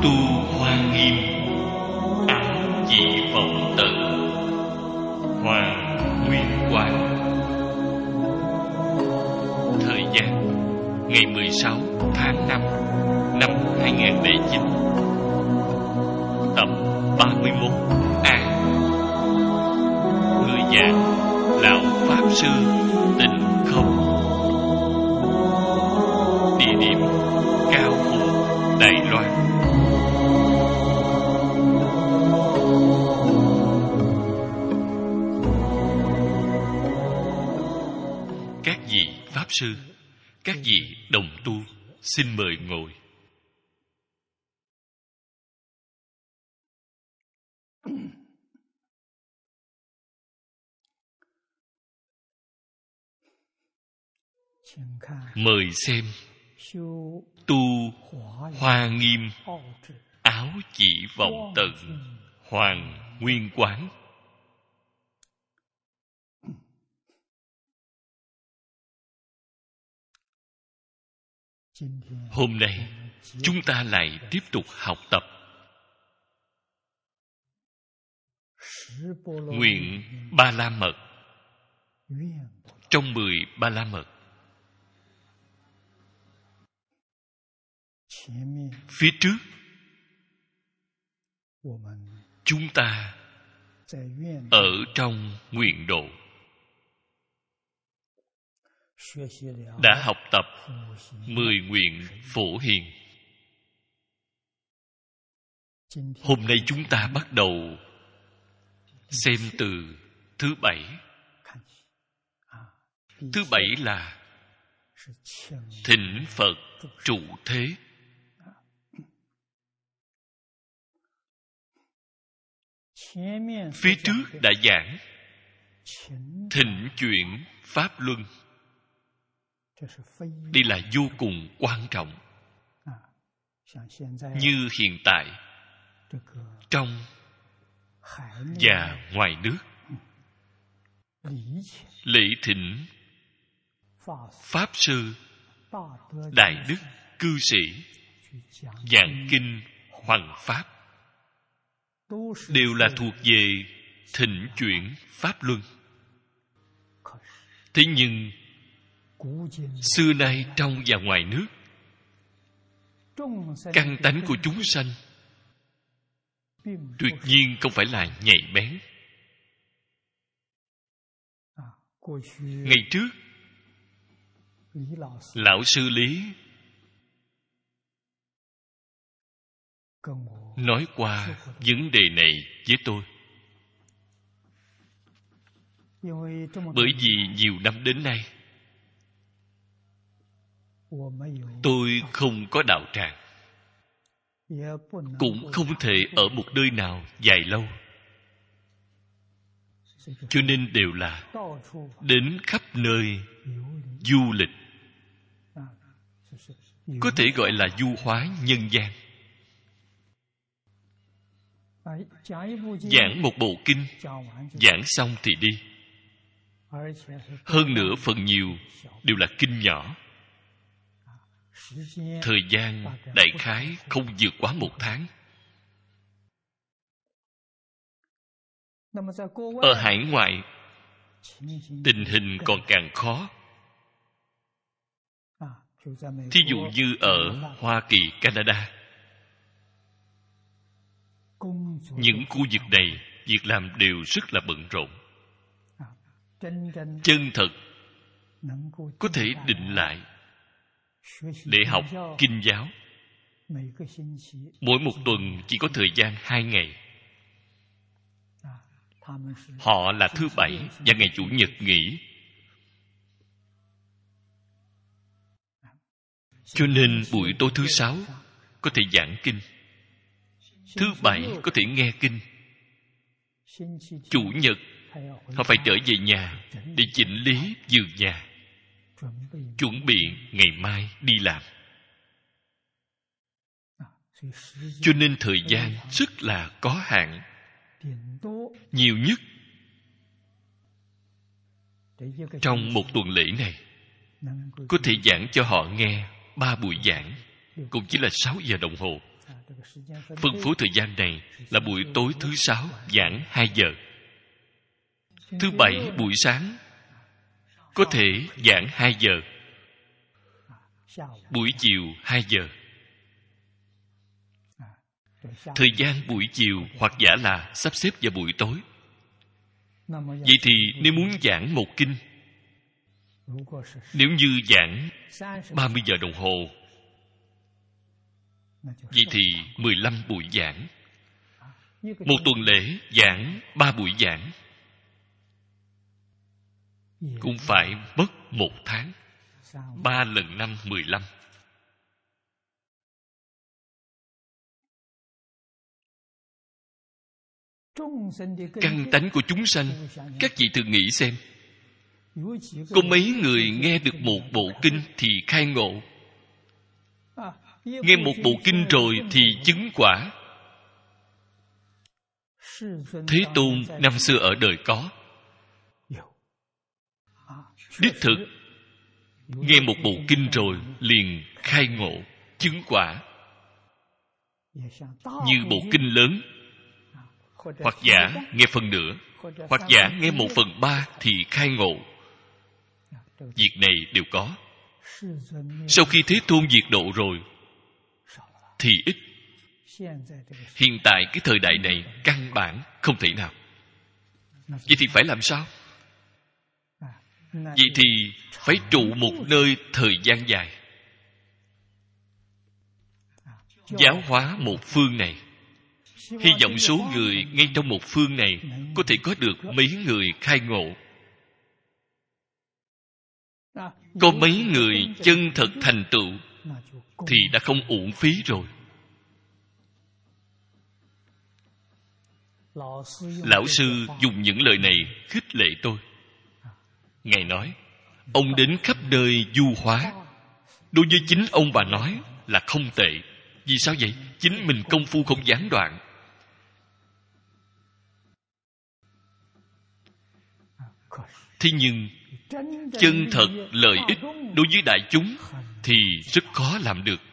Tu Hoa Nghiêm, áo dị vọng tận, Hoàng Nguyên Quán. Thời gian ngày 16 tháng 5 năm 2009. Tập 31A. Người giảng Lão Pháp Sư Tịnh Không. Địa điểm Cao Phù, Đài Loan. Các vị Pháp Sư, các vị đồng tu, xin mời ngồi. Mời xem Tu Hoa Nghiêm, áo chỉ vọng tận, Hoàng Nguyên Quán. Hôm nay chúng ta lại tiếp tục học tập nguyện Ba La Mật trong 10 Ba La Mật. Phía trước chúng ta ở trong nguyện độ đã học tập 10 nguyện phổ hiền. Hôm nay chúng ta bắt đầu xem từ thứ 7. Thứ 7 là thỉnh Phật trụ thế. Phía trước đã giảng thỉnh chuyển Pháp Luân. Đây là vô cùng quan trọng. Như hiện tại, trong và ngoài nước, lễ thỉnh Pháp Sư, Đại Đức, Cư Sĩ giảng kinh Hoằng Pháp đều là thuộc về thỉnh chuyển Pháp Luân. Thế nhưng xưa nay trong và ngoài nước, căn tánh của chúng sanh tuyệt nhiên không phải là nhạy bén. Ngày trước, Lão Sư Lý nói qua vấn đề này với tôi. Bởi vì nhiều năm đến nay, tôi không có đạo tràng, cũng không thể ở một nơi nào dài lâu, cho nên đều là đến khắp nơi du lịch, có thể gọi là du hóa nhân gian. Giảng một bộ kinh, giảng xong thì đi. Hơn nữa phần nhiều đều là kinh nhỏ. Thời gian đại khái không vượt quá 1 tháng. Ở hải ngoại, tình hình còn càng khó. Thí dụ như ở Hoa Kỳ, Canada, những khu vực này việc làm đều rất là bận rộn. Chân thật có thể định lại để học kinh giáo, mỗi một tuần chỉ có thời gian 2 ngày. Họ là thứ Bảy và ngày Chủ nhật nghỉ, cho nên buổi tối thứ Sáu có thể giảng kinh, thứ Bảy có thể nghe kinh, Chủ nhật họ phải trở về nhà để chỉnh lý vườn nhà, chuẩn bị ngày mai đi làm. Cho nên thời gian rất là có hạn. Nhiều nhất trong một tuần lễ này có thể giảng cho họ nghe 3 buổi giảng, cũng chỉ là 6 giờ đồng hồ. Phân phối thời gian này là buổi tối thứ Sáu giảng 2 giờ. Thứ Bảy buổi sáng có thể giảng 2 giờ. Buổi chiều 2 giờ. Thời gian buổi chiều hoặc giả là sắp xếp vào buổi tối. Vậy thì nếu muốn giảng một kinh, nếu như giảng 30 giờ đồng hồ, vậy thì 15 buổi giảng. Một tuần lễ giảng 3 buổi giảng, cũng phải mất 1 tháng. 3 lần 5, 15. Căn tánh của chúng sanh, các vị thử nghĩ xem. Có mấy người nghe được một bộ kinh thì khai ngộ, nghe một bộ kinh rồi thì chứng quả. Thế Tôn năm xưa ở đời có. Đích thực nghe một bộ kinh rồi liền khai ngộ, chứng quả. Như bộ kinh lớn, hoặc giả nghe phần nửa, hoặc giả nghe 1/3 thì khai ngộ. Việc này đều có. Sau khi Thế Tôn diệt độ rồi thì ít. Hiện tại cái thời đại này căn bản không thể nào. Vậy thì phải làm sao? Vậy thì phải trụ một nơi thời gian dài, giáo hóa một phương này. Hy vọng số người ngay trong một phương này có thể có được mấy người khai ngộ, có mấy người chân thật thành tựu, thì đã không uổng phí rồi. Lão sư dùng những lời này khích lệ tôi. Ngài nói, ông đến khắp nơi du hóa. Đối với chính ông bà nói là không tệ. Vì sao vậy? Chính mình công phu không gián đoạn. Thế nhưng chân thật lợi ích đối với đại chúng thì rất khó làm được.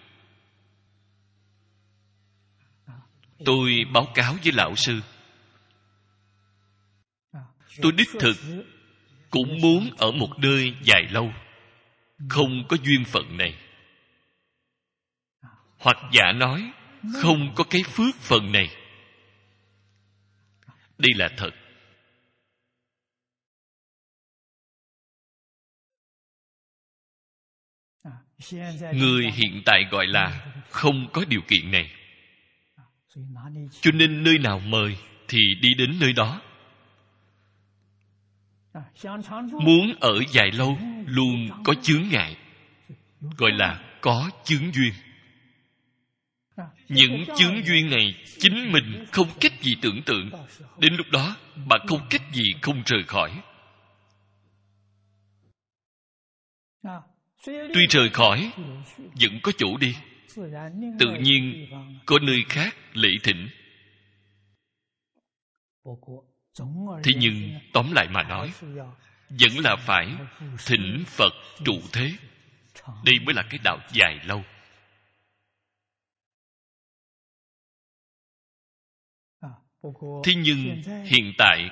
Tôi báo cáo với lão sư, tôi đích thực cũng muốn ở một nơi dài lâu, không có duyên phận này, hoặc giả nói không có cái phước phần này. Đây là thật. Người hiện tại gọi là không có điều kiện này, cho nên nơi nào mời thì đi đến nơi đó. Muốn ở dài lâu luôn có chướng ngại, gọi là có chướng duyên. Những chướng duyên này chính mình không cách gì tưởng tượng. Đến lúc đó bạn không cách gì không rời khỏi. Tuy rời khỏi vẫn có chỗ đi, tự nhiên có nơi khác lễ thỉnh. Thế nhưng tóm lại mà nói, vẫn là phải thỉnh Phật trụ thế. Đây mới là cái đạo dài lâu. Thế nhưng hiện tại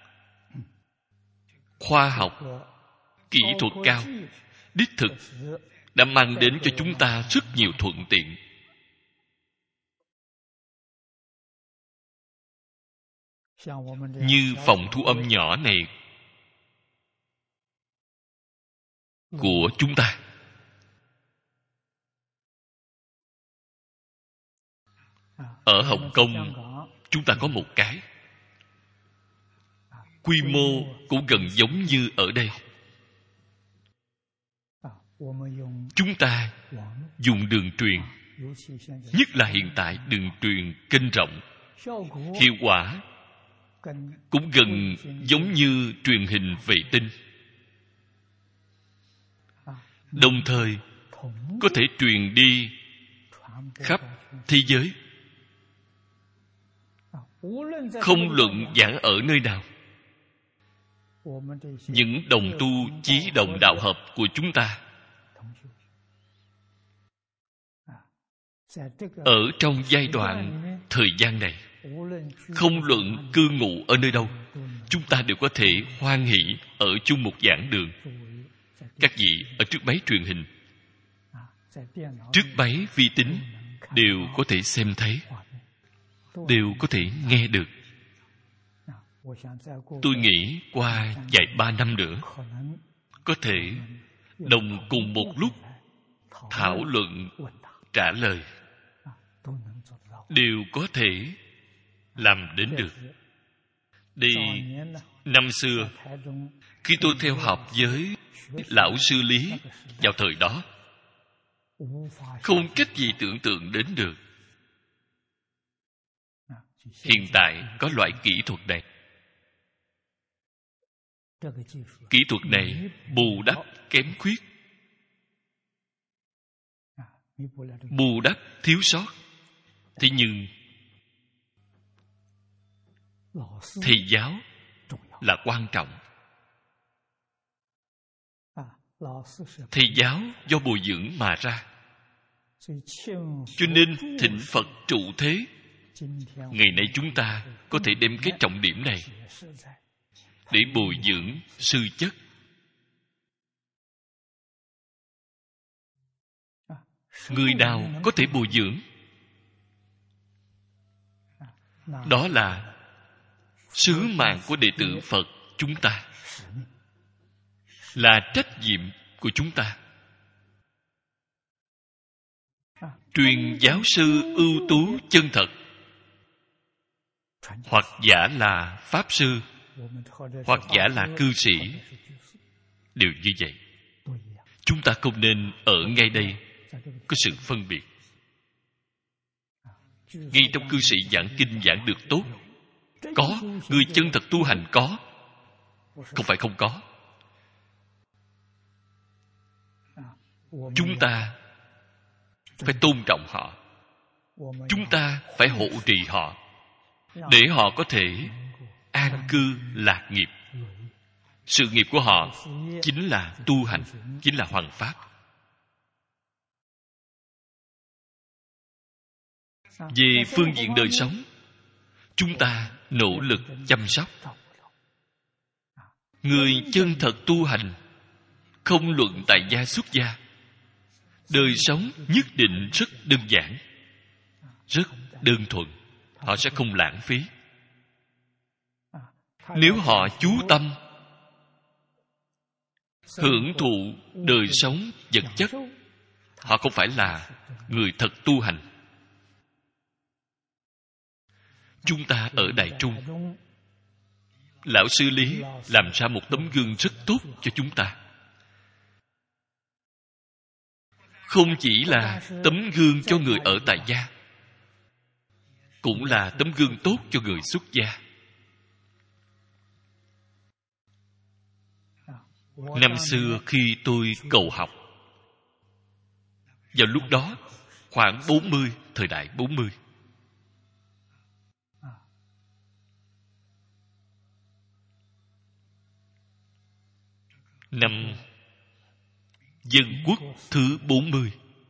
khoa học, kỹ thuật cao đích thực đã mang đến cho chúng ta rất nhiều thuận tiện. Như phòng thu âm nhỏ này của chúng ta, ở Hồng Kông chúng ta có một cái, quy mô cũng gần giống như ở đây. Chúng ta dùng đường truyền, nhất là hiện tại đường truyền kênh rộng, hiệu quả cũng gần giống như truyền hình vệ tinh. Đồng thời có thể truyền đi khắp thế giới, không luận giảng ở nơi nào. Những đồng tu chí đồng đạo hợp của chúng ta Ở trong giai đoạn thời gian này, không luận cư ngụ ở nơi đâu, chúng ta đều có thể hoan hỷ ở chung một giảng đường. Các vị ở trước máy truyền hình, trước máy vi tính đều có thể xem thấy, đều có thể nghe được. Tôi nghĩ qua vài 3 năm nữa, có thể đồng cùng một lúc thảo luận, trả lời, đều có thể làm đến được. Đây, năm xưa, khi tôi theo học với lão sư Lý vào thời đó, không cách gì tưởng tượng đến được. Hiện tại có loại kỹ thuật này. Kỹ thuật này bù đắp kém khuyết, bù đắp thiếu sót. Thế nhưng thầy giáo là quan trọng. Thầy giáo do bồi dưỡng mà ra, cho nên thỉnh Phật trụ thế. Ngày nay chúng ta có thể đem cái trọng điểm này để bồi dưỡng sư chất. Người nào có thể bồi dưỡng? Đó là sứ mạng của đệ tử Phật chúng ta, là trách nhiệm của chúng ta. Truyền giáo sư ưu tú chân thật, hoặc giả là pháp sư, hoặc giả là cư sĩ, đều như vậy. Chúng ta không nên ở ngay đây có sự phân biệt. Ngay trong cư sĩ giảng kinh giảng được tốt, có. Người chân thật tu hành có, không phải không có. Chúng ta phải tôn trọng họ, chúng ta phải hộ trì họ, để họ có thể an cư lạc nghiệp. Sự nghiệp của họ chính là tu hành, chính là hoằng pháp. Về phương diện đời sống, chúng ta nỗ lực chăm sóc. Người chân thật tu hành, không luận tại gia xuất gia, đời sống nhất định rất đơn giản, rất đơn thuần. Họ sẽ không lãng phí. Nếu họ chú tâm hưởng thụ đời sống vật chất, họ không phải là người thật tu hành. Chúng ta ở Đại Trung, lão sư Lý làm ra một tấm gương rất tốt cho chúng ta. Không chỉ là tấm gương cho người ở tại gia, cũng là tấm gương tốt cho người xuất gia. Năm xưa khi tôi cầu học, vào lúc đó khoảng 40, thời đại 40, năm Dân Quốc thứ 40,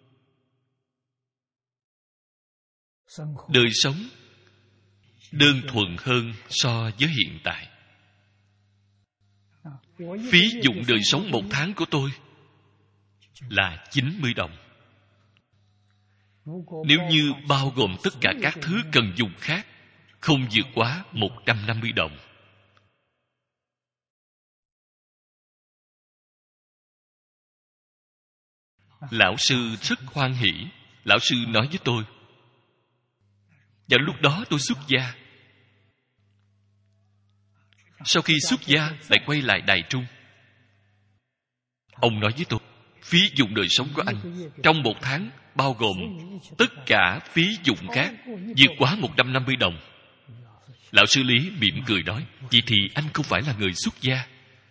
đời sống đơn thuần hơn so với hiện tại. Phí dụng đời sống một tháng của tôi là 90 đồng. Nếu như bao gồm tất cả các thứ cần dùng khác, không vượt quá 150 đồng. Lão sư rất hoan hỉ. Lão sư nói với tôi, vào lúc đó tôi xuất gia. Sau khi xuất gia lại quay lại Đài Trung. Ông nói với tôi, phí dụng đời sống của anh trong một tháng bao gồm tất cả phí dụng khác vượt quá 150 đồng. Lão sư Lý mỉm cười nói, vậy thì anh không phải là người xuất gia.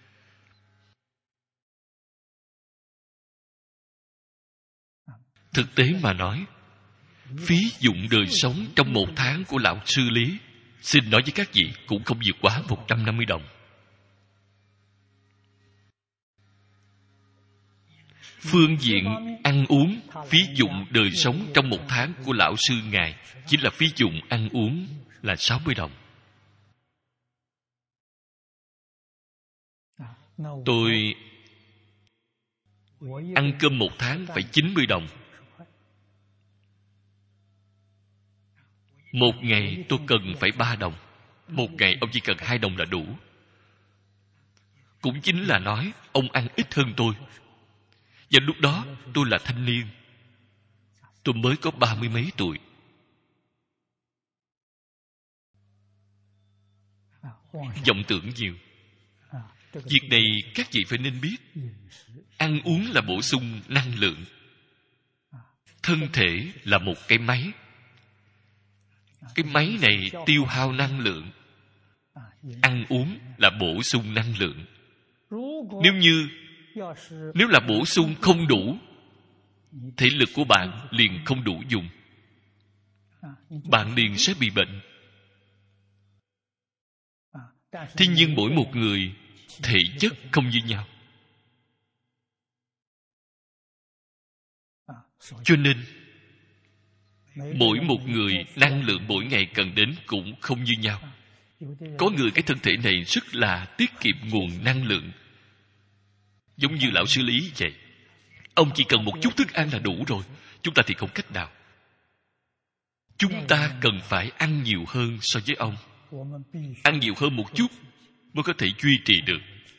Thực tế mà nói, phí dụng đời sống trong một tháng của lão sư Lý, xin nói với các vị, cũng không vượt quá 150 đồng. Phương diện ăn uống, phí dụng đời sống trong một tháng của lão sư ngài chính là phí dụng ăn uống là 60 đồng. Tôi ăn cơm một tháng phải 90 đồng. Một ngày tôi cần phải 3 đồng. Một ngày ông chỉ cần 2 đồng là đủ. Cũng chính là nói ông ăn ít hơn tôi. Và lúc đó tôi là thanh niên. Tôi mới có 30 mấy tuổi. Vọng tưởng nhiều. Việc này các vị phải nên biết. Ăn uống là bổ sung năng lượng. Thân thể là một cái máy. Cái máy này tiêu hao năng lượng. Ăn uống là bổ sung năng lượng. Nếu là bổ sung không đủ, thể lực của bạn liền không đủ dùng. Bạn liền sẽ bị bệnh. Thế nhưng mỗi một người thể chất không như nhau. Cho nên mỗi một người năng lượng mỗi ngày cần đến cũng không như nhau. Có người cái thân thể này rất là tiết kiệm nguồn năng lượng, giống như lão sư Lý vậy. Ông chỉ cần một chút thức ăn là đủ rồi. Chúng ta thì không cách nào. Chúng ta cần phải ăn nhiều hơn so với ông. Ăn nhiều hơn một chút mới có thể duy trì được.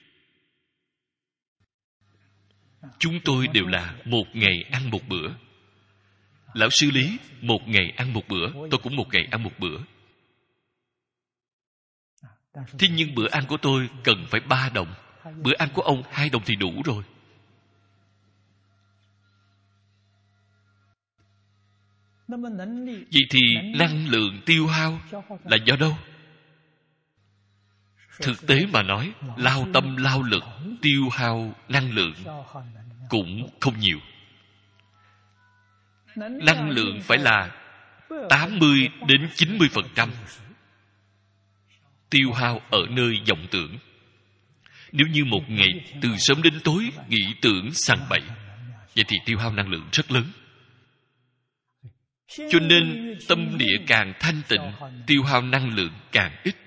Chúng tôi đều là một ngày ăn một bữa. Lão sư Lý một ngày ăn một bữa, tôi cũng một ngày ăn một bữa. Thế nhưng bữa ăn của tôi cần phải 3 đồng. Bữa ăn của ông 2 đồng thì đủ rồi. Vậy thì năng lượng tiêu hao là do đâu? Thực tế mà nói, lao tâm lao lực tiêu hao năng lượng cũng không nhiều. Năng lượng phải là 80 đến 90% tiêu hao ở nơi vọng tưởng. Nếu như một ngày từ sớm đến tối nghĩ tưởng sằng bậy, vậy thì tiêu hao năng lượng rất lớn. Cho nên tâm địa càng thanh tịnh, tiêu hao năng lượng càng ít.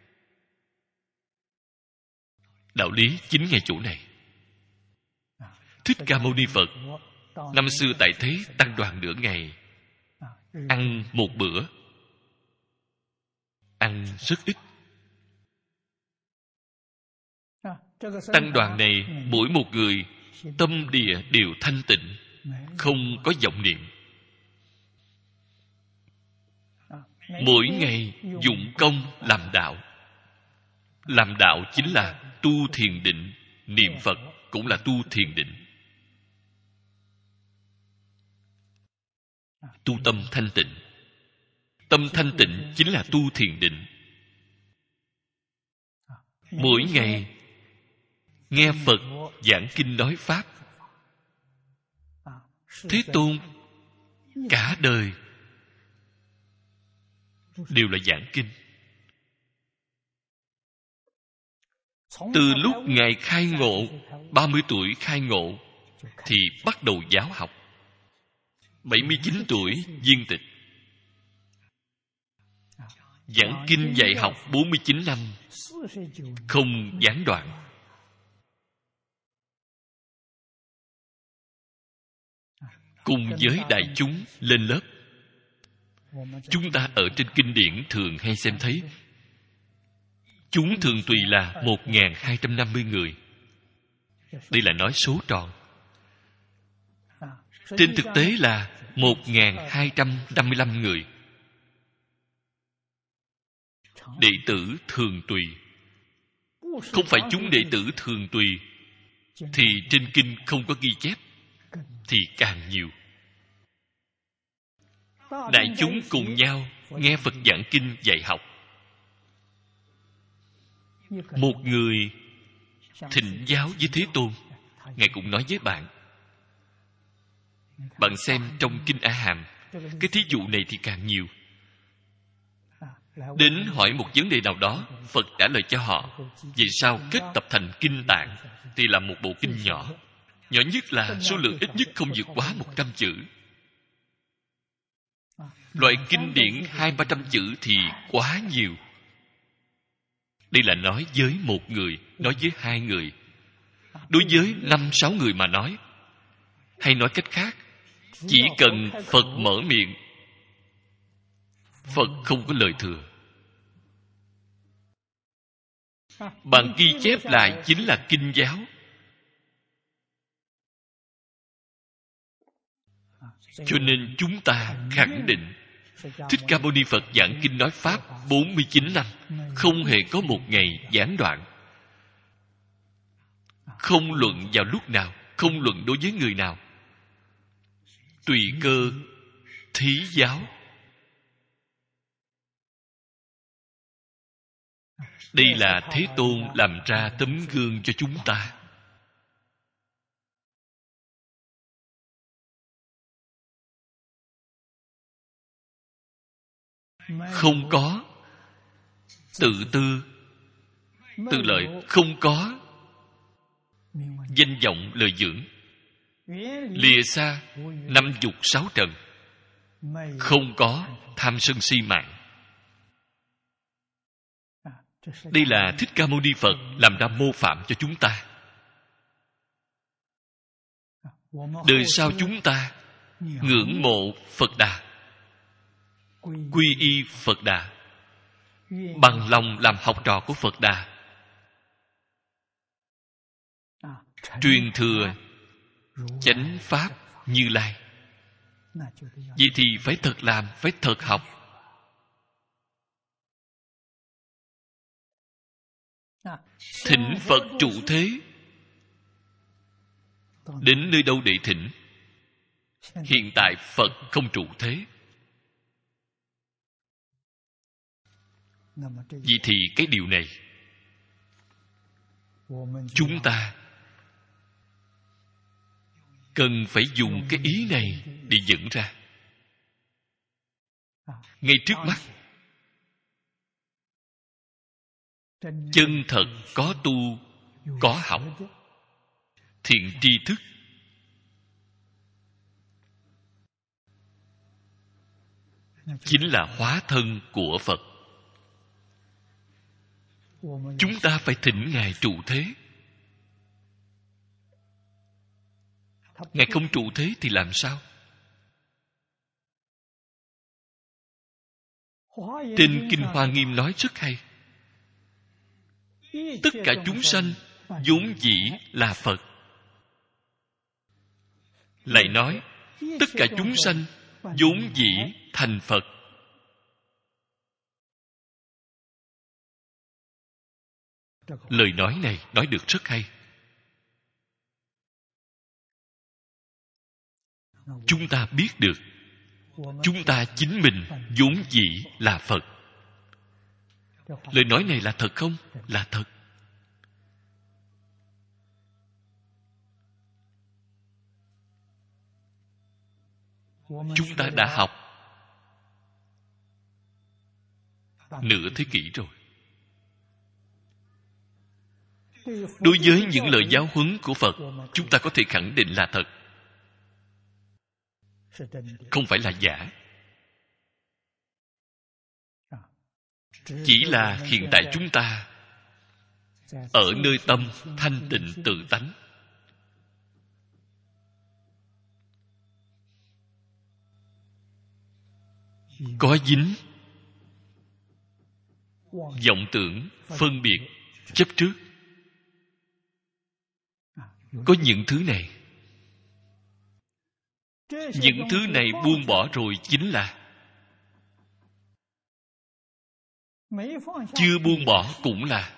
Đạo lý chính ngay chỗ này. Thích Ca Mâu Ni Phật năm xưa tại thế tăng đoàn nửa ngày, ăn một bữa, ăn rất ít. Tăng đoàn này mỗi một người tâm địa đều thanh tịnh, không có vọng niệm. Mỗi ngày dụng công làm đạo. Làm đạo chính là tu thiền định. Niệm Phật cũng là tu thiền định. Tu tâm thanh tịnh. Tâm thanh tịnh chính là tu thiền định. Mỗi ngày nghe Phật giảng kinh nói Pháp. Thế Tôn cả đời đều là giảng kinh. Từ lúc Ngài khai ngộ, 30 tuổi khai ngộ, thì bắt đầu giáo học. 79 tuổi viên tịch. Giảng kinh dạy học 49 năm, không gián đoạn. Cùng với đại chúng lên lớp. Chúng ta ở trên kinh điển thường hay xem thấy, chúng thường tùy là 1.250 người. Đây là nói số tròn. Trên thực tế là 1.255 người. Đệ tử thường tùy. Không phải chúng đệ tử thường tùy thì trên kinh không có ghi chép, thì càng nhiều. Đại chúng cùng nhau nghe Phật giảng kinh dạy học. Một người thỉnh giáo với Thế Tôn, Ngài cũng nói với bạn. Bạn xem trong Kinh A Hàm, cái thí dụ này thì càng nhiều. Đến hỏi một vấn đề nào đó, Phật trả lời cho họ. Vì sao kết tập thành kinh Tạng thì là một bộ kinh nhỏ, Nhỏ nhất là số lượng ít nhất không vượt quá 100 chữ. Loại kinh điển 200-300 chữ thì quá nhiều. Đây là nói với một người, nói với hai người. Đối với 5-6 người mà nói, hay nói cách khác, chỉ cần Phật mở miệng, Phật không có lời thừa. Bạn ghi chép lại chính là kinh giáo. Cho nên chúng ta khẳng định Thích Ca Mâu Ni Phật giảng kinh nói Pháp 49 năm, không hề có một ngày gián đoạn. Không luận vào lúc nào, không luận đối với người nào. Tùy cơ thí giáo. Đây là Thế Tôn làm ra tấm gương cho chúng ta. Không có tự tư, tự lợi, không có danh vọng lời dưỡng, lìa xa 56 trần, không có tham sân si mạng. Đây là Thích Ca Mâu Ni Phật làm ra mô phạm cho chúng ta. Đời sau chúng ta ngưỡng mộ Phật Đà, quy y Phật Đà, bằng lòng làm học trò của Phật Đà, truyền thừa chánh pháp Như Lai. Vậy thì phải thật làm, phải thật học. Thỉnh Phật trụ thế. Đến nơi đâu để thỉnh? Hiện tại Phật không trụ thế. Vậy thì cái điều này chúng ta cần phải dùng cái ý này để dẫn ra. Ngay trước mắt, chân thật có tu, có học, thiện tri thức, chính là hóa thân của Phật. Chúng ta phải thỉnh Ngài trụ thế. Ngài không trụ thế thì làm sao? Trên Kinh Hoa Nghiêm nói rất hay. Tất cả chúng sanh vốn dĩ là Phật. Lại nói, tất cả chúng sanh vốn dĩ thành Phật. Lời nói này nói được rất hay. Chúng ta biết được chúng ta chính mình vốn dĩ là Phật. Lời nói này là thật không? Là thật. Chúng ta đã học nửa thế kỷ rồi. Đối với những lời giáo huấn của Phật, chúng ta có thể khẳng định là thật, không phải là giả. Chỉ là hiện tại chúng ta ở nơi tâm thanh tịnh tự tánh, có dính vọng tưởng, phân biệt, chấp trước. Có những thứ này. Những thứ này buông bỏ rồi chính là chưa buông bỏ cũng là.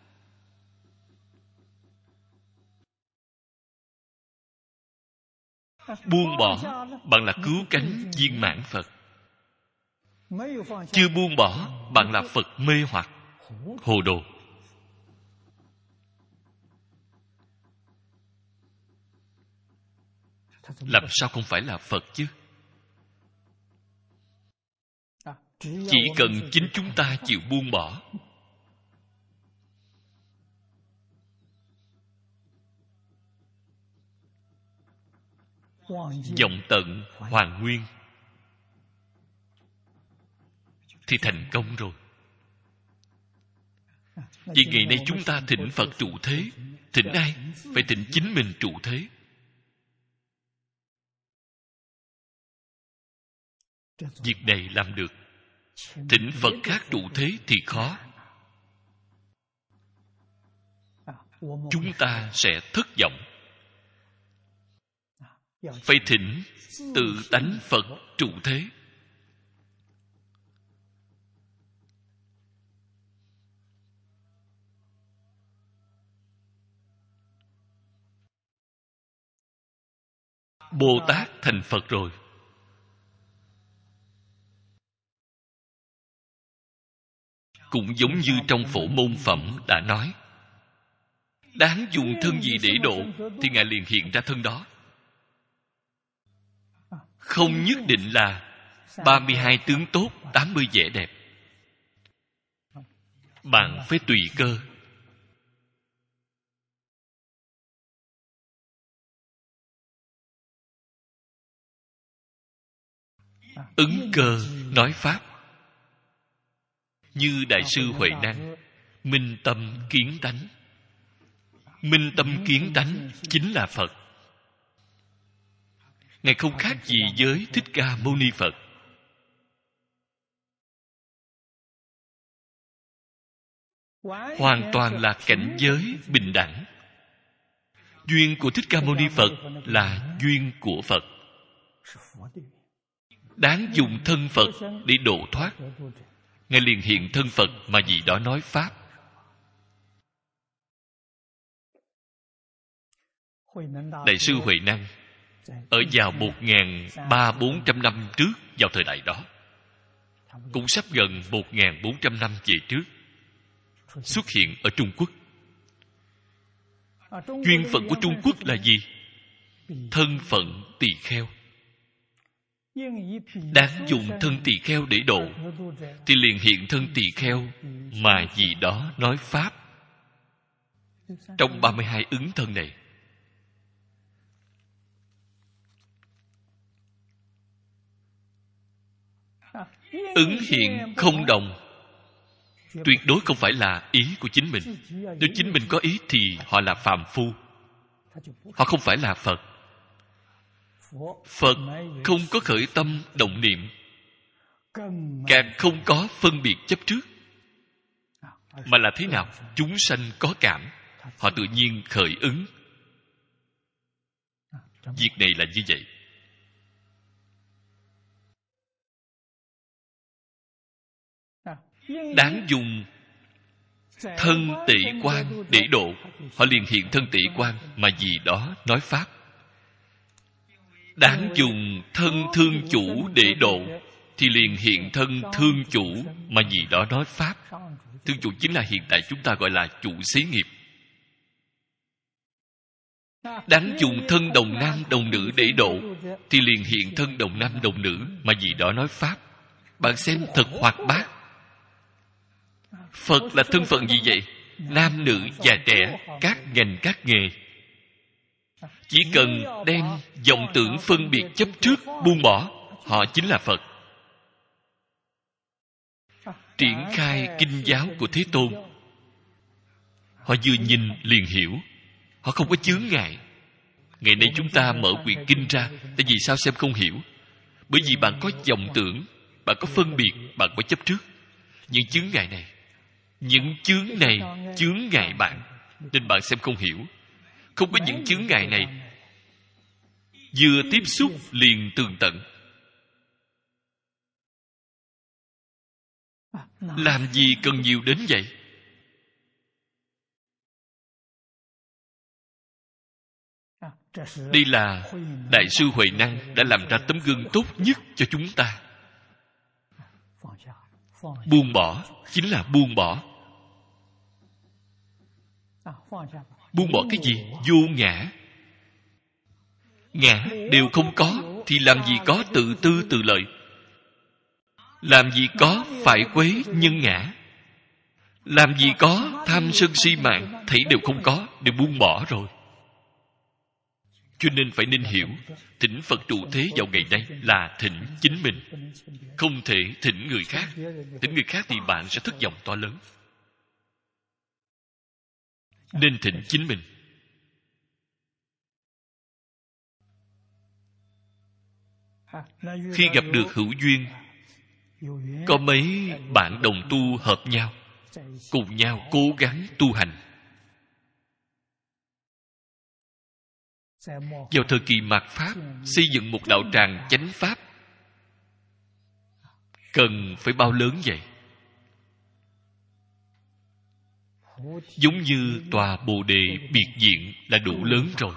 Buông bỏ bạn là cứu cánh viên mãn Phật. Chưa buông bỏ bạn là Phật mê hoặc, hồ đồ. Làm sao không phải là Phật chứ? Chỉ cần chính chúng ta chịu buông bỏ, vọng tận hoàn nguyên, thì thành công rồi. Vì ngày nay chúng ta thỉnh Phật trụ thế. Thỉnh ai? Phải thỉnh chính mình trụ thế. Việc này làm được. Thỉnh Phật khác trụ thế thì khó. Chúng ta sẽ thất vọng. Phải thỉnh tự tánh Phật trụ thế. Bồ Tát thành Phật rồi. Cũng giống như trong Phổ Môn Phẩm đã nói, đáng dùng thân gì để độ, thì Ngài liền hiện ra thân đó. Không nhất định là 32 tướng tốt, 80 vẻ đẹp. Bạn phải tùy cơ. Ứng cơ nói Pháp. Như Đại sư Huệ Năng, minh tâm kiến tánh. Minh tâm kiến tánh chính là Phật. Ngài không khác gì với Thích Ca Mâu Ni Phật. Hoàn toàn là cảnh giới bình đẳng. Duyên của Thích Ca Mâu Ni Phật là duyên của Phật. Đáng dùng thân Phật để độ thoát. Ngài liền hiện thân Phật mà vì đó nói Pháp. Đại sư Huệ Năng ở vào 1.300-400 năm trước, vào thời đại đó, cũng sắp gần 1.400 năm về trước, xuất hiện ở Trung Quốc. Duyên phận của Trung Quốc là gì? Thân phận tỳ kheo. Đáng dùng thân tỳ kheo để độ, thì liền hiện thân tỳ kheo mà vì đó nói Pháp. Trong 32 ứng thân này, ứng hiện không đồng. Tuyệt đối không phải là ý của chính mình. Nếu chính mình có ý thì họ là phàm phu. Họ không phải là Phật. Phật không có khởi tâm động niệm, càng không có phân biệt chấp trước. Mà là thế nào? Chúng sanh có cảm, họ tự nhiên khởi ứng. Việc này là như vậy. Đáng dùng thân tỵ quan để độ, họ liền hiện thân tỵ quan mà vì đó nói Pháp. Đáng dùng thân thương chủ để độ, thì liền hiện thân thương chủ mà vì đó nói Pháp. Thương chủ chính là hiện tại chúng ta gọi là chủ xí nghiệp. Đáng dùng thân đồng nam đồng nữ để độ, thì liền hiện thân đồng nam đồng nữ mà vì đó nói Pháp. Bạn xem thật hoạt bát. Phật là thân phận gì vậy? Nam nữ già trẻ, các ngành các nghề. Chỉ cần đem vọng tưởng phân biệt chấp trước buông bỏ, họ chính là Phật. Triển khai kinh giáo của Thế Tôn, họ vừa nhìn liền hiểu. Họ không có chướng ngại. Ngày nay chúng ta mở quyển kinh ra, tại vì sao xem không hiểu? Bởi vì bạn có vọng tưởng, bạn có phân biệt, bạn có chấp trước. Những chướng ngại này, những chướng này chướng ngại bạn, nên bạn xem không hiểu. Không có những chướng ngại này, vừa tiếp xúc liền tường tận. Làm gì cần nhiều đến vậy? Đây là Đại sư Huệ Năng đã làm ra tấm gương tốt nhất cho chúng ta. Buông bỏ chính là buông bỏ. Buông bỏ cái gì? Vô ngã. Ngã đều không có, thì làm gì có tự tư tự lợi? Làm gì có phải quấy nhân ngã? Làm gì có tham sân si mạng? Thấy đều không có, đều buông bỏ rồi. Cho nên phải nên hiểu, thỉnh Phật trụ thế vào ngày nay là thỉnh chính mình, không thể thỉnh người khác. Thỉnh người khác thì bạn sẽ thất vọng to lớn. Nên thỉnh chính mình. Khi gặp được hữu duyên, có mấy bạn đồng tu hợp nhau, cùng nhau cố gắng tu hành. Vào thời kỳ mạt Pháp, xây dựng một đạo tràng chánh Pháp cần phải bao lớn vậy? Giống như tòa Bồ Đề biệt viện là đủ lớn rồi.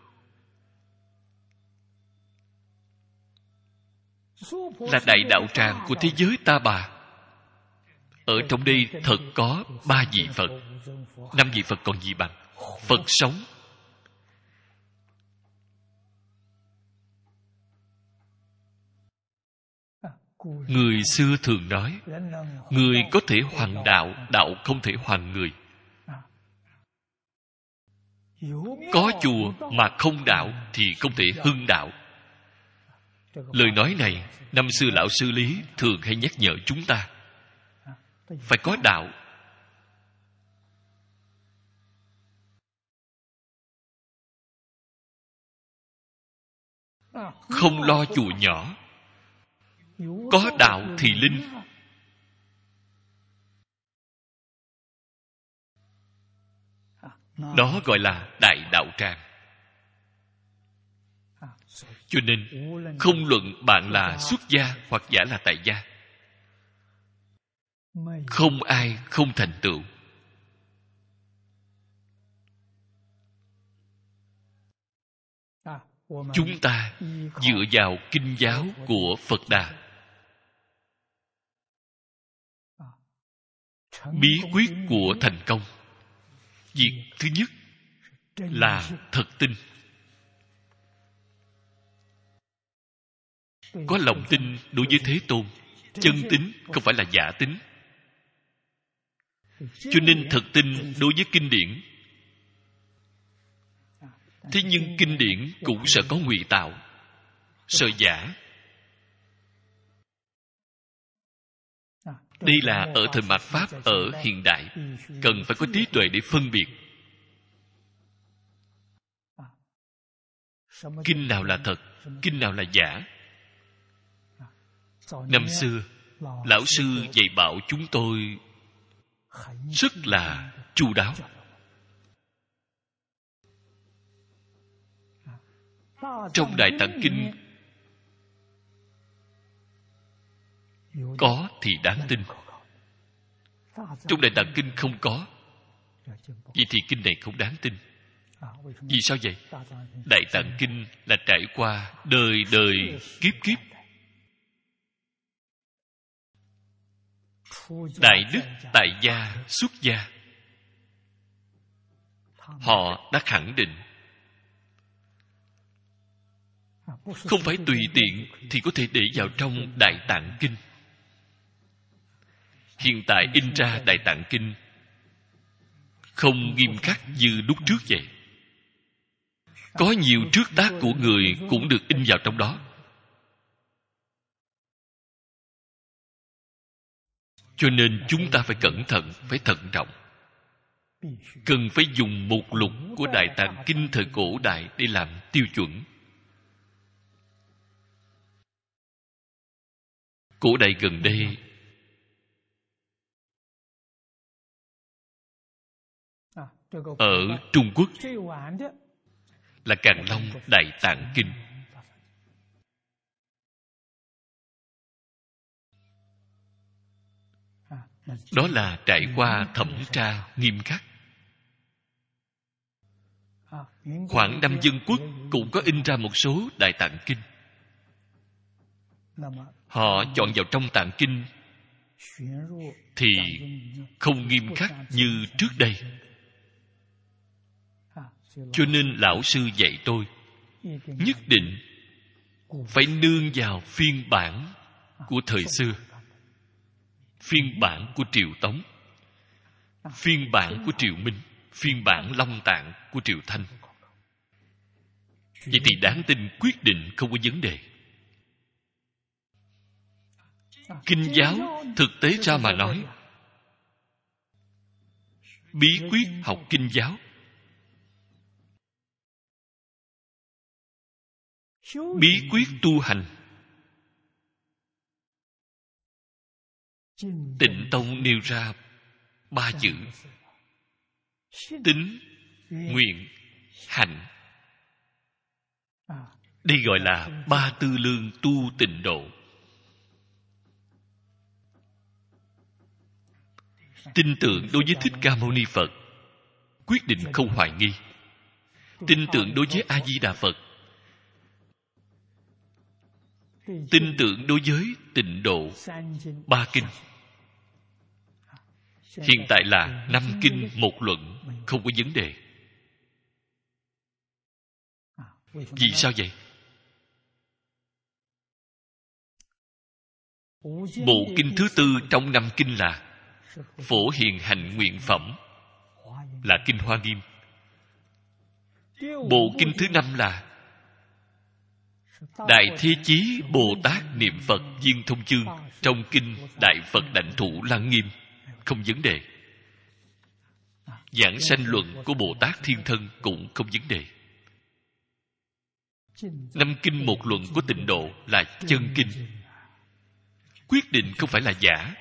Là đại đạo tràng của thế giới ta bà. Ở trong đây thật có 3 vị Phật. 5 vị Phật còn gì bằng. Phật sống. Người xưa thường nói, người có thể hoàn đạo, đạo không thể hoàn người. Có chùa mà không đạo thì không thể hưng đạo. Lời nói này, năm xưa lão sư Lý thường hay nhắc nhở chúng ta. Phải có đạo. Không lo chùa nhỏ, có đạo thì linh. Đó gọi là đại đạo tràng. Cho nên không luận bạn là xuất gia hoặc giả là tại gia, không ai không thành tựu. Chúng ta dựa vào kinh giáo của Phật Đà, bí quyết của thành công. Việc thứ nhất là thật tin. Có lòng tin đối với Thế Tôn. Chân tín, không phải là giả tín. Cho nên thật tin đối với kinh điển. Thế nhưng kinh điển cũng sẽ có ngụy tạo, sợ giả. Đây là ở thời mạt Pháp, ở hiện đại cần phải có trí tuệ để phân biệt kinh nào là thật, kinh nào là giả. Năm xưa lão sư dạy bảo chúng tôi rất là chu đáo. Trong Đại Tạng Kinh có thì đáng tin, trong Đại Tạng Kinh không có, vậy thì kinh này không đáng tin. Vì sao vậy? Đại Tạng Kinh là trải qua đời đời kiếp kiếp. Đại đức, tại gia, xuất gia, họ đã khẳng định không phải tùy tiện thì có thể để vào trong Đại Tạng Kinh. Hiện tại in ra Đại Tạng Kinh không nghiêm khắc như lúc trước vậy. Có nhiều trước tác của người cũng được in vào trong đó. Cho nên chúng ta phải cẩn thận, phải thận trọng. Cần phải dùng mục lục của Đại Tạng Kinh thời cổ đại để làm tiêu chuẩn. Cổ đại gần đây ở Trung Quốc là Càn Long Đại Tạng Kinh. Đó là trải qua thẩm tra nghiêm khắc. Khoảng năm Dân Quốc cũng có in ra một số Đại Tạng Kinh. Họ chọn vào trong Tạng Kinh thì không nghiêm khắc như trước đây. Cho nên lão sư dạy tôi nhất định phải nương vào phiên bản của thời xưa, phiên bản của Triều Tống, phiên bản của Triều Minh, phiên bản Long Tạng của Triều Thanh. Vậy thì đáng tin quyết định không có vấn đề. Kinh giáo thực tế ra mà nói, bí quyết học kinh giáo, bí quyết tu hành, Tịnh Tông nêu ra 3 chữ: tín, nguyện, hạnh. Đây gọi là 3 tư lương tu tịnh độ. Tin tưởng đối với Thích Ca Mâu Ni Phật, quyết định không hoài nghi. Tin tưởng đối với A Di Đà Phật, tin tưởng đối với tịnh độ 3 kinh. Hiện tại là 5 kinh 1 luận, không có vấn đề. Vì sao vậy? Bộ kinh thứ 4 trong 5 kinh là Phổ Hiền Hạnh Nguyện Phẩm, là kinh Hoa Nghiêm. Bộ kinh thứ 5 là Đại Thế Chí Bồ Tát Niệm Phật Viên Thông Chương, trong kinh Đại Phật Đảnh Thủ Lăng Nghiêm, không vấn đề. Giảng sanh luận của Bồ Tát Thiên Thân cũng không vấn đề. 5 kinh 1 luận của tịnh độ là chân kinh. Quyết định không phải là giả.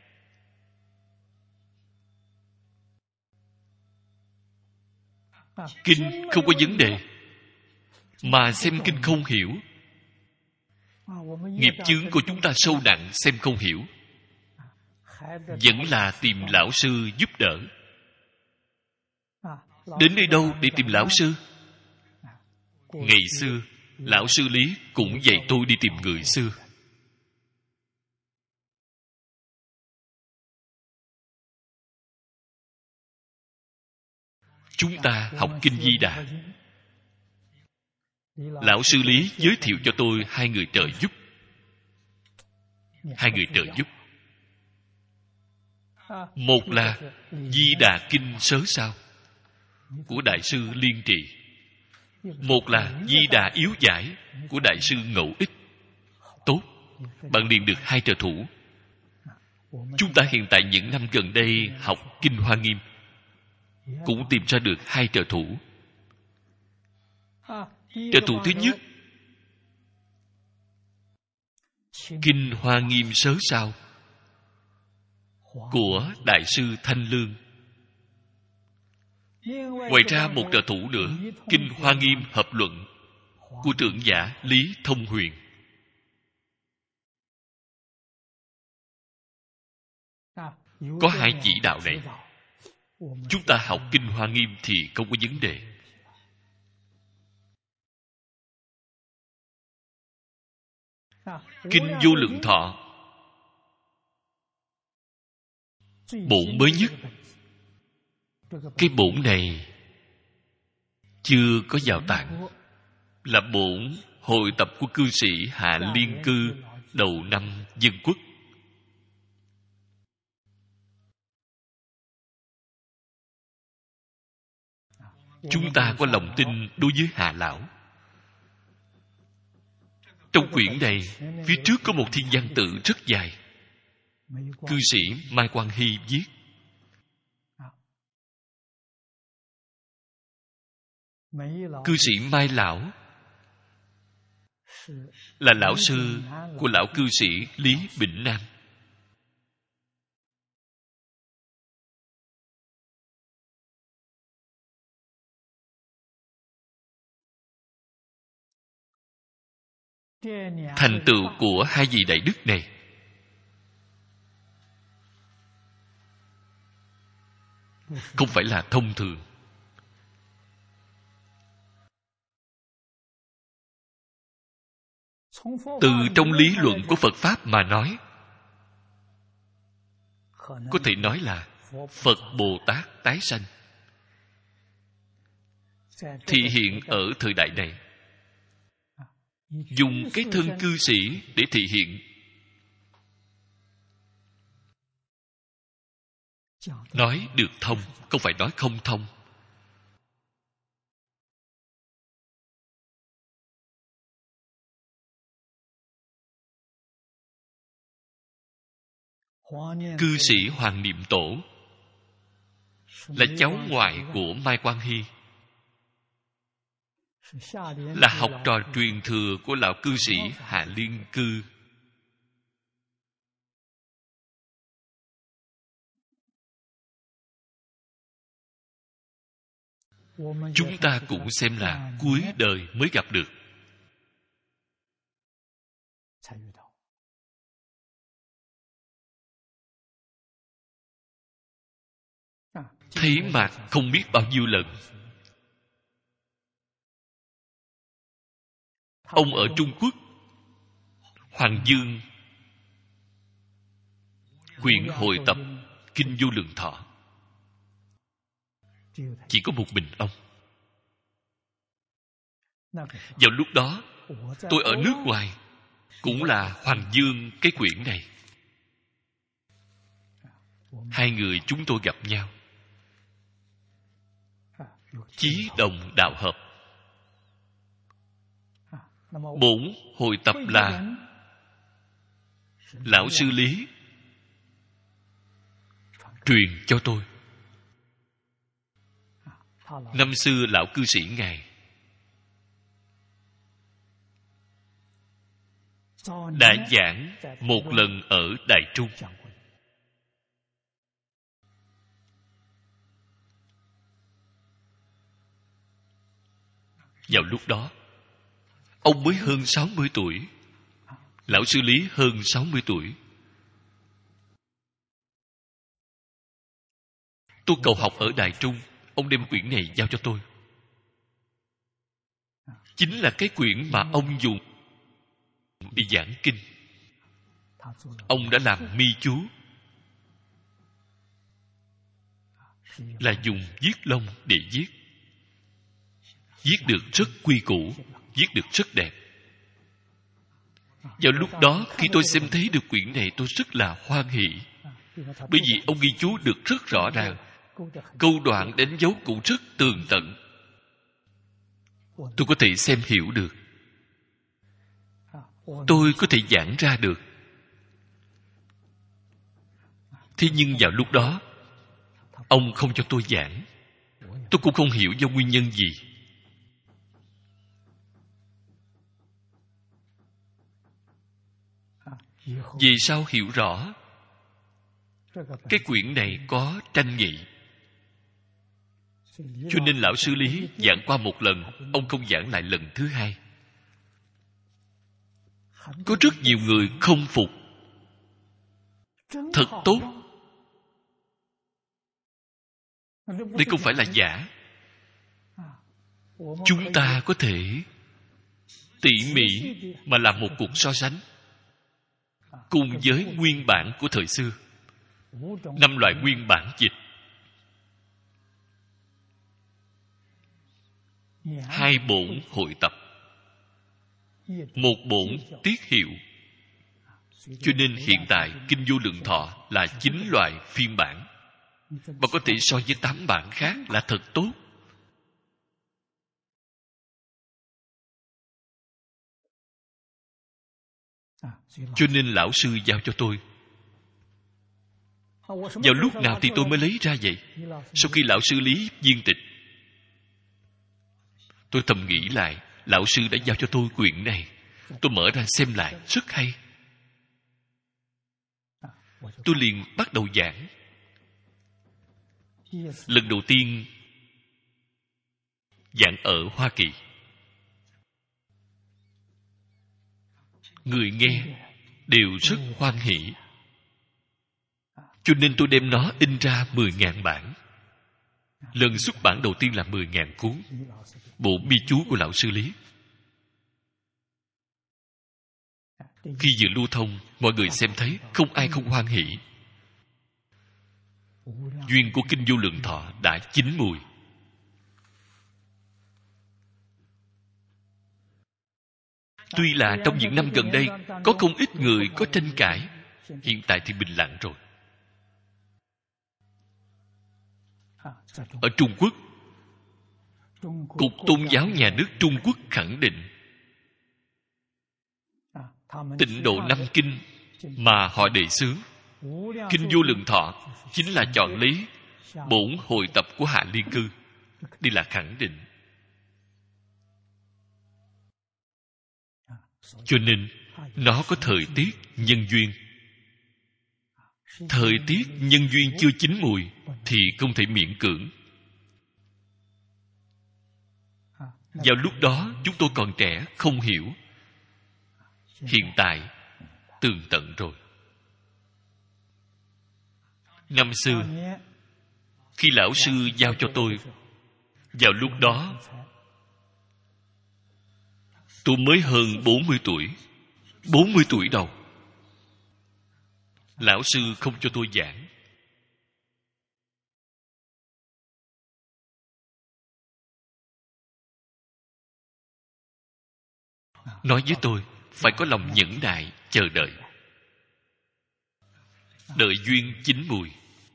Kinh không có vấn đề, mà xem kinh không hiểu. Nghiệp chướng của chúng ta sâu nặng, xem không hiểu, vẫn là tìm lão sư giúp đỡ. Đến nơi đâu để tìm lão sư? Ngày xưa lão sư Lý cũng dạy tôi đi tìm người xưa. Chúng ta học kinh Di Đà, lão sư Lý giới thiệu cho tôi 2 người trợ giúp. 2 người trợ giúp. Một là Di Đà Kinh Sớ Sao của Đại sư Liên Trì. Một là Di Đà Yếu Giải của Đại sư Ngẫu Ích. Tốt, bạn liền được 2 trợ thủ. Chúng ta hiện tại những năm gần đây học kinh Hoa Nghiêm cũng tìm ra được 2 trợ thủ. Trợ thủ thứ nhất, kinh Hoa Nghiêm Sớ Sao của Đại sư Thanh Lương. Ngoài ra một trợ thủ nữa, kinh Hoa Nghiêm Hợp Luận của trưởng giả Lý Thông Huyền. Có 2 chỉ đạo này, chúng ta học kinh Hoa Nghiêm thì không có vấn đề. Kinh Vô Lượng Thọ, bổn mới nhất. Cái bổn này chưa có vào tạng, là bổn hội tập của cư sĩ Hạ Liên Cư đầu năm Dân Quốc. Chúng ta có lòng tin đối với Hạ Lão. Trong quyển này, phía trước có một thiên văn tự rất dài. Cư sĩ Mai Quang Hy viết. Cư sĩ Mai Lão là lão sư của lão cư sĩ Lý Bỉnh Nam. Thành tựu của 2 vị đại đức này không phải là thông thường. Từ trong lý luận của Phật Pháp mà nói, có thể nói là Phật Bồ Tát tái sanh thị hiện ở thời đại này, dùng cái thân cư sĩ để thị hiện. Nói được thông, không phải nói không thông. Cư sĩ Hoàng Niệm Tổ là cháu ngoại của Mai Quang Hy, là học trò truyền thừa của lão cư sĩ Hạ Liên Cư. Chúng ta cũng xem là cuối đời mới gặp được. Thấy mặt không biết bao nhiêu lần. Ông ở Trung Quốc, Hoàng Dương quyển hội tập Kinh Vô Lượng Thọ, chỉ có một mình ông. Vào lúc đó tôi ở nước ngoài, cũng là Hoàng Dương cái quyển này. Hai người chúng tôi gặp nhau, chí đồng đạo hợp. Bổn hội tập là lão sư Lý truyền cho tôi. Năm xưa lão cư sĩ ngài đã giảng một lần ở Đài Trung. Vào lúc đó ông mới hơn 60 tuổi, lão sư Lý hơn 60 tuổi. Tôi cầu học ở Đài Trung, ông đem quyển này giao cho tôi. Chính là cái quyển mà ông dùng để giảng kinh. Ông đã làm mi chú, là dùng viết lông để viết. Viết được rất quy củ, viết được rất đẹp. Vào lúc đó, khi tôi xem thấy được quyển này, tôi rất là hoan hỷ. Bởi vì ông ghi chú được rất rõ ràng, câu đoạn đánh dấu cũng rất tường tận. Tôi có thể xem hiểu được, tôi có thể giảng ra được. Thế nhưng vào lúc đó, ông không cho tôi giảng. Tôi cũng không hiểu do nguyên nhân gì. Về sau hiểu rõ, cái quyển này có tranh nghị, cho nên lão sư Lý giảng qua một lần, ông không giảng lại lần thứ hai. Có rất nhiều người không phục. Thật tốt. Đây không phải là giả. Chúng ta có thể tỉ mỉ mà làm một cuộc so sánh cùng với nguyên bản của thời xưa. 5 loại nguyên bản dịch, 2 bổn hội tập, 1 bổn tiết hiệu. Cho nên hiện tại Kinh Vô Lượng Thọ là 9 loại phiên bản, mà có thể so với 8 bản khác là thật tốt. Cho nên lão sư giao cho tôi. Vào lúc nào thì tôi mới lấy ra vậy? Sau khi lão sư Lý viên tịch, tôi thầm nghĩ lại, lão sư đã giao cho tôi quyển này. Tôi mở ra xem lại, rất hay. Tôi liền bắt đầu giảng. Lần đầu tiên giảng ở Hoa Kỳ, người nghe đều rất hoan hỷ. Cho nên tôi đem nó in ra 10.000 bản. Lần xuất bản đầu tiên là 10.000 cuốn, bộ bi chú của lão sư Lý. Khi vừa lưu thông, mọi người xem thấy, không ai không hoan hỷ. Duyên của Kinh Vô Lượng Thọ đã chín mùi. Tuy là trong những năm gần đây có không ít người có tranh cãi, hiện tại thì bình lặng rồi. Ở Trung Quốc, Cục Tôn giáo Nhà nước Trung Quốc khẳng định Tịnh độ 5 kinh mà họ đề xướng Kinh Vô Lượng Thọ chính là chọn lấy 4 hội tập của Hạ Liên Cư. Đây là khẳng định. Cho nên nó có thời tiết nhân duyên. Thời tiết nhân duyên chưa chín mùi thì không thể miễn cưỡng. Vào lúc đó chúng tôi còn trẻ, không hiểu. Hiện tại tường tận rồi. Năm xưa khi lão sư giao cho tôi, vào lúc đó tôi mới hơn 40 tuổi. 40 tuổi đầu. Lão sư không cho tôi giảng. Nói với tôi phải có lòng nhẫn nại chờ đợi. Đợi duyên chín mùi.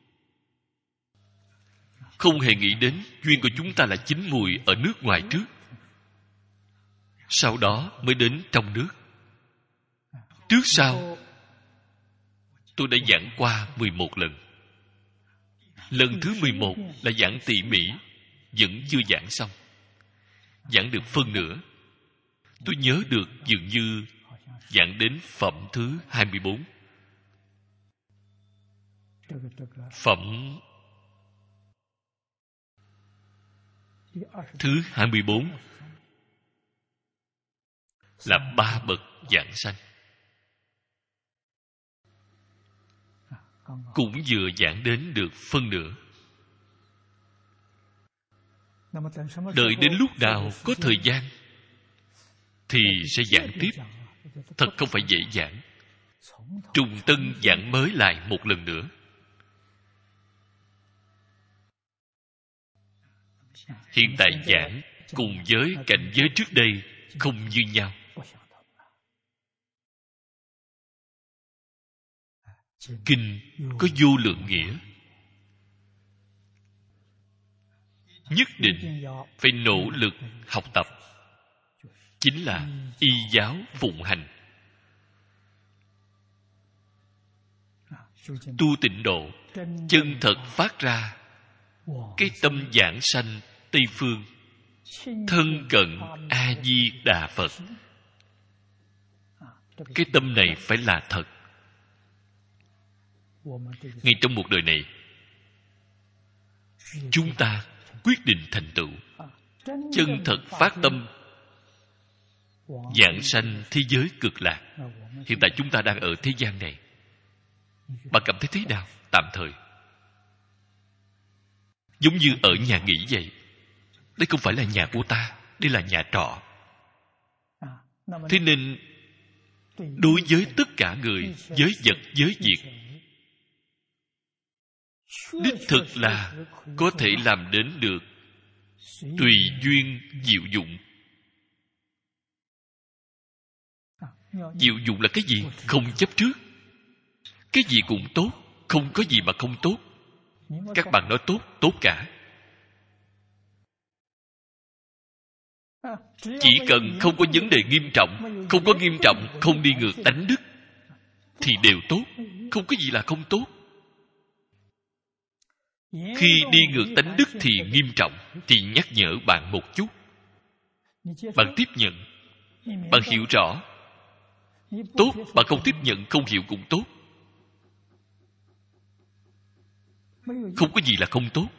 Không hề nghĩ đến duyên của chúng ta là chín mùi ở nước ngoài trước, sau đó mới đến trong nước. Trước sau tôi đã giảng qua 11 lần. Lần thứ 11 là giảng tỉ mỉ, vẫn chưa giảng xong. Giảng được phân nửa. Tôi nhớ được dường như giảng đến phẩm thứ 24. Phẩm thứ 24 là 3 bậc giảng sanh. Cũng vừa giảng đến được phân nửa. Đợi đến lúc nào có thời gian thì sẽ giảng tiếp. Thật không phải dễ giảng. Trùng tân giảng mới lại một lần nữa. Hiện tại giảng cùng với cảnh giới trước đây không như nhau. Kinh có vô lượng nghĩa. Nhất định phải nỗ lực học tập. Chính là y giáo phụng hành. Tu tịnh độ chân thật phát ra cái tâm giảng sanh Tây Phương, thân cận A Di Đà Phật. Cái tâm này phải là thật. Ngay trong một đời này, chúng ta quyết định thành tựu, chân thật phát tâm giảng sanh thế giới cực lạc. Hiện tại chúng ta đang ở thế gian này. Bạn cảm thấy thế nào? Tạm thời. Giống như ở nhà nghỉ vậy. Đây không phải là nhà của ta, đây là nhà trọ. Thế nên đối với tất cả người, giới vật, giới việc, đích thực là có thể làm đến được tùy duyên diệu dụng. Diệu dụng là cái gì? Không chấp trước. Cái gì cũng tốt, không có gì mà không tốt. Các bạn nói tốt, tốt cả. Chỉ cần không có vấn đề nghiêm trọng, không có nghiêm trọng, không đi ngược tánh đức, thì đều tốt. Không có gì là không tốt. Khi đi ngược tánh đức thì nghiêm trọng, thì nhắc nhở bạn một chút. Bạn tiếp nhận, bạn hiểu rõ. Tốt, bạn không tiếp nhận, không hiểu cũng tốt. Không có gì là không tốt.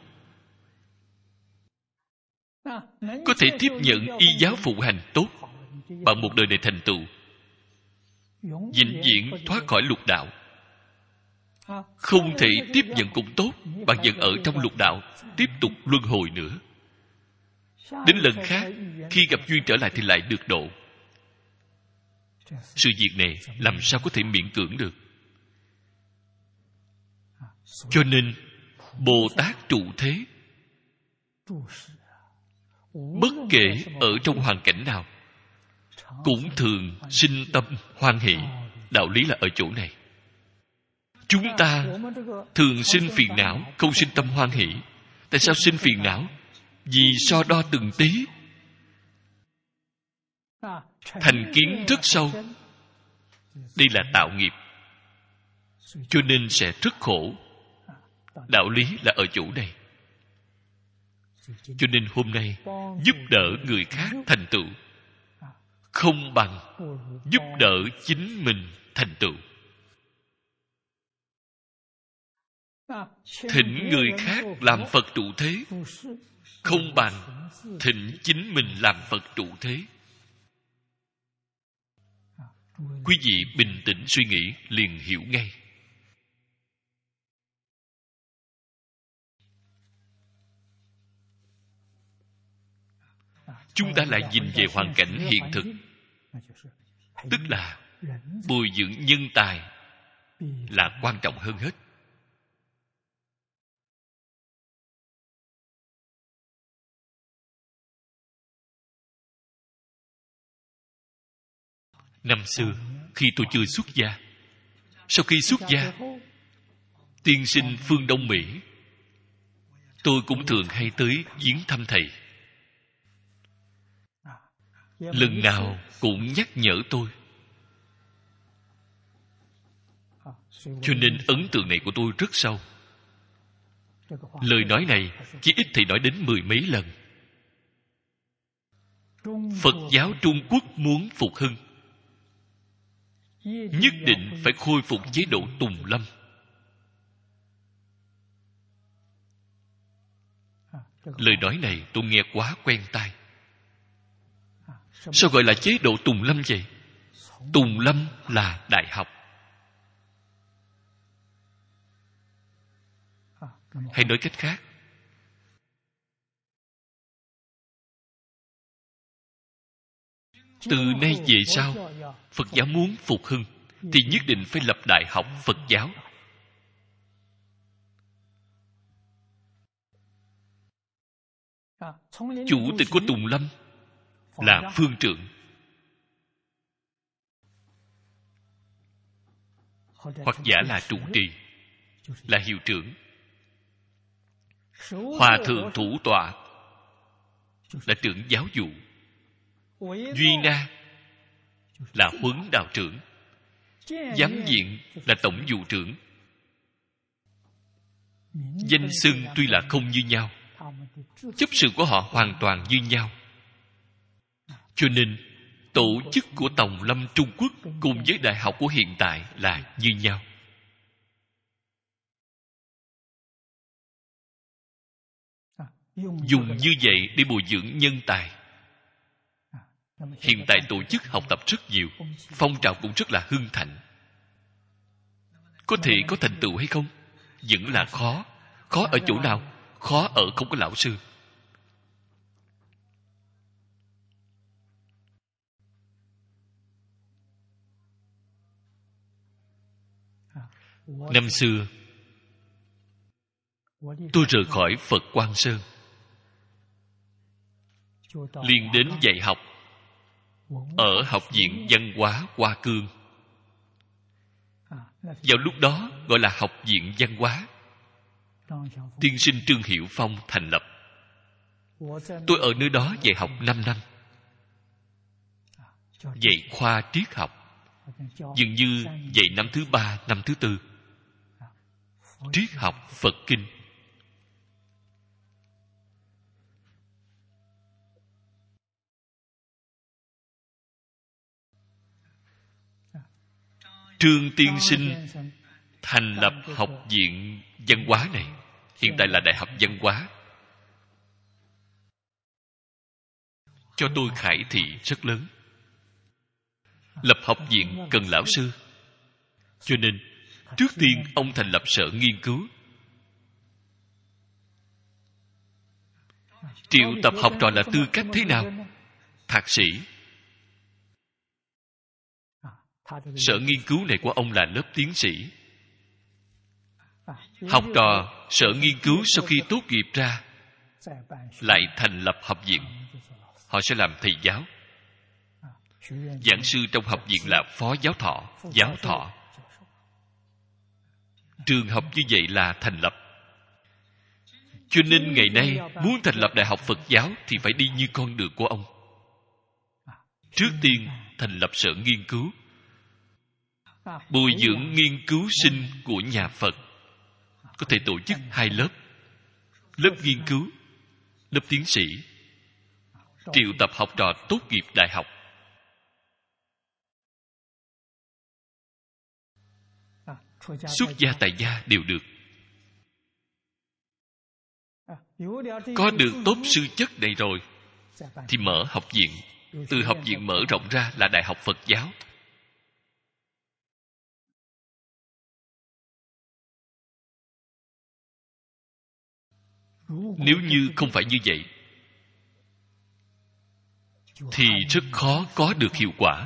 Có thể tiếp nhận y giáo phụng hành tốt. Bạn một đời này thành tựu, vĩnh viễn thoát khỏi lục đạo. Không thể tiếp nhận cũng tốt. Bạn vẫn ở trong lục đạo, tiếp tục luân hồi nữa. Đến lần khác, khi gặp duyên trở lại thì lại được độ. Sự việc này làm sao có thể miễn cưỡng được. Cho nên Bồ Tát trụ thế, bất kể ở trong hoàn cảnh nào, cũng thường sinh tâm hoan hỷ. Đạo lý là ở chỗ này. Chúng ta thường sinh phiền não, không sinh tâm hoan hỷ. Tại sao sinh phiền não? Vì so đo từng tí, thành kiến rất sâu. Đây là tạo nghiệp. cho nên sẽ rất khổ. Đạo lý là ở chỗ này. Cho nên hôm nay giúp đỡ người khác thành tựu không bằng giúp đỡ chính mình thành tựu. Thỉnh người khác làm Phật trụ thế không bằng thỉnh chính mình làm Phật trụ thế. Quý vị bình tĩnh suy nghĩ liền hiểu ngay. Chúng ta lại nhìn về hoàn cảnh hiện thực, tức là bồi dưỡng nhân tài là quan trọng hơn hết. Năm xưa, khi tôi chưa xuất gia, sau khi xuất gia, tiên sinh phương Đông Mỹ, tôi cũng thường hay tới viếng thăm thầy. Lần nào cũng nhắc nhở tôi. Cho nên ấn tượng này của tôi rất sâu. Lời nói này chỉ ít thầy nói đến 10 mấy lần. Phật giáo Trung Quốc muốn phục hưng, nhất định phải khôi phục chế độ tùng lâm. Lời nói này tôi nghe quá quen tai. Sao gọi là chế độ tùng lâm vậy? Tùng lâm là đại học. Hay nói cách khác, từ nay về sau Phật giáo muốn phục hưng thì nhất định phải lập đại học Phật giáo. Chủ tịch của Tùng Lâm là phương trượng, hoặc giả là trụ trì, là hiệu trưởng. Hòa thượng thủ tọa là trưởng giáo vụ. Duy na là huấn đạo trưởng. Giám viện là tổng vụ trưởng. Danh xưng tuy là không như nhau, chấp sự của họ hoàn toàn như nhau. Cho nên tổ chức của Tòng Lâm Trung Quốc cùng với đại học của hiện tại là như nhau. Dùng như vậy để bồi dưỡng nhân tài. Hiện tại tổ chức học tập rất nhiều, phong trào cũng rất là hưng thịnh. Có thể có thành tựu hay không? Vẫn là khó. Khó ở chỗ nào? Khó ở không có lão sư. Năm xưa, tôi rời khỏi Phật Quang Sơn, liền đến dạy học ở Học viện Văn hóa Hoa Cương. Vào lúc đó gọi là Học viện Văn hóa. Tiên sinh Trương Hiểu Phong thành lập. Tôi ở nơi đó dạy học 5 năm. Dạy khoa triết học, dường như dạy năm thứ 3, năm thứ 4. Triết học Phật Kinh. Trương tiên sinh thành lập Học viện Văn hóa này, hiện tại là Đại học Văn hóa, cho tôi khải thị rất lớn. Lập học viện cần lão sư, cho nên trước tiên ông thành lập sở nghiên cứu, triệu tập học trò là tư cách thế nào? Thạc sĩ. Sở nghiên cứu này của ông là lớp tiến sĩ. Học trò sở nghiên cứu sau khi tốt nghiệp ra lại thành lập học viện. Họ sẽ làm thầy giáo. Giảng sư trong học viện là phó giáo thọ, giáo thọ. Trường học như vậy là thành lập. Cho nên ngày nay muốn thành lập đại học Phật giáo thì phải đi như con đường của ông. Trước tiên thành lập sở nghiên cứu, bồi dưỡng nghiên cứu sinh của nhà Phật. Có thể tổ chức 2 lớp: lớp nghiên cứu, lớp tiến sĩ, triệu tập học trò tốt nghiệp đại học. Xuất gia tại gia đều được. Có được tốt sư chất này rồi thì mở học viện. Từ học viện mở rộng ra là Đại học Phật giáo. Nếu như không phải như vậy thì rất khó có được hiệu quả.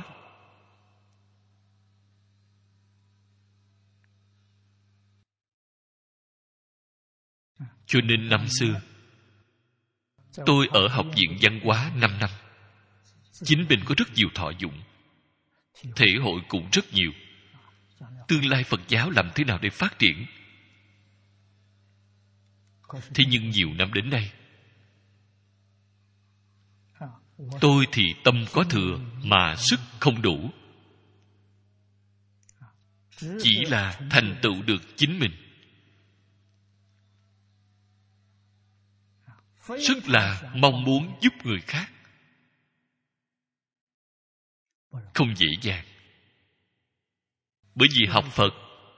Cho nên năm xưa tôi ở Học viện Văn hóa 5 năm. Chính mình có rất nhiều thọ dụng, thể hội cũng rất nhiều. Tương lai Phật giáo làm thế nào để phát triển? Thế nhưng nhiều năm đến nay, tôi thì tâm có thừa mà sức không đủ. Chỉ là thành tựu được chính mình. Rất là mong muốn giúp người khác. Không dễ dàng. Bởi vì học Phật,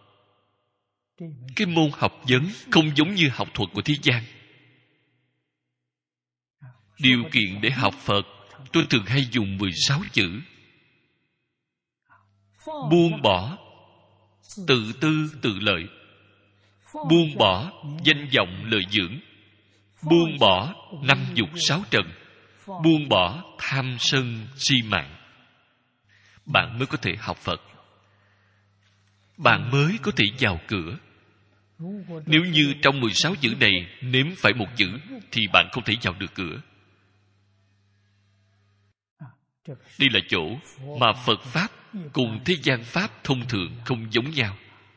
cái môn học vấn không giống như học thuật của thế gian. Điều kiện để học Phật, tôi thường hay dùng 16 chữ: buông bỏ tự tư tự lợi, buông bỏ danh vọng lợi dưỡng, buông bỏ 5 dục 6 trần, buông bỏ tham sân si mạng. Bạn mới có thể học Phật. Bạn mới có thể vào cửa. Nếu như trong 16 chữ này nếm phải một chữ thì bạn không thể vào được cửa. Đây là chỗ mà Phật Pháp cùng thế gian Pháp thông thường không giống nhau.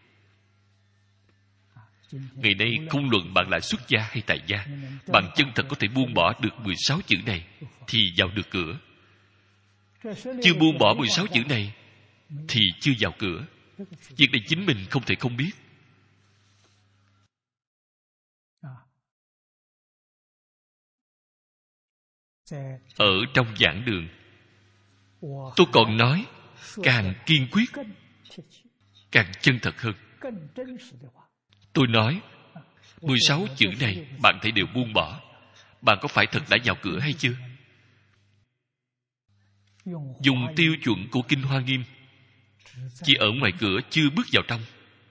Ngày nay không luận bạn là xuất gia hay tại gia, bạn chân thật có thể buông bỏ được 16 chữ này thì vào được cửa. Chưa buông bỏ 16 chữ này thì chưa vào cửa. Việc này chính mình không thể không biết. Ở trong giảng đường, tôi còn nói càng kiên quyết, càng chân thật hơn. Tôi nói 16 chữ này bạn thấy đều buông bỏ. Bạn có phải thật đã vào cửa hay chưa? Dùng tiêu chuẩn của Kinh Hoa Nghiêm, chỉ ở ngoài cửa chưa bước vào trong.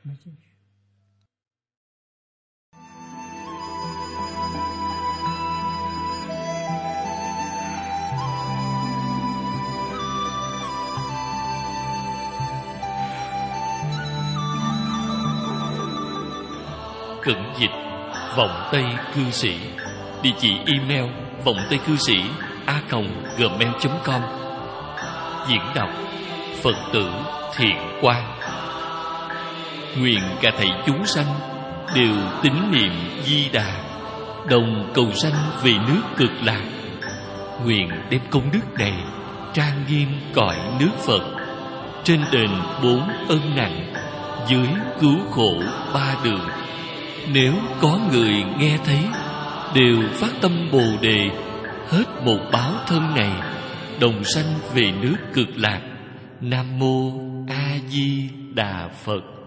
Cận dịch Vọng Tây Cư Sĩ. Địa chỉ email vongtaycư sĩ@gmail.com. Diễn đọc Phật tử Thiện Quang. Nguyện cả thảy chúng sanh đều tín niệm Di Đà, đồng cầu sanh về nước Cực Lạc. Nguyện đem công đức này trang nghiêm cõi nước Phật, trên đền 4 ân nặng, dưới cứu khổ 3 đường. Nếu có người nghe thấy, đều phát tâm Bồ Đề, hết một báo thân này, đồng sanh về nước Cực Lạc. Nam mô A Di Đà Phật.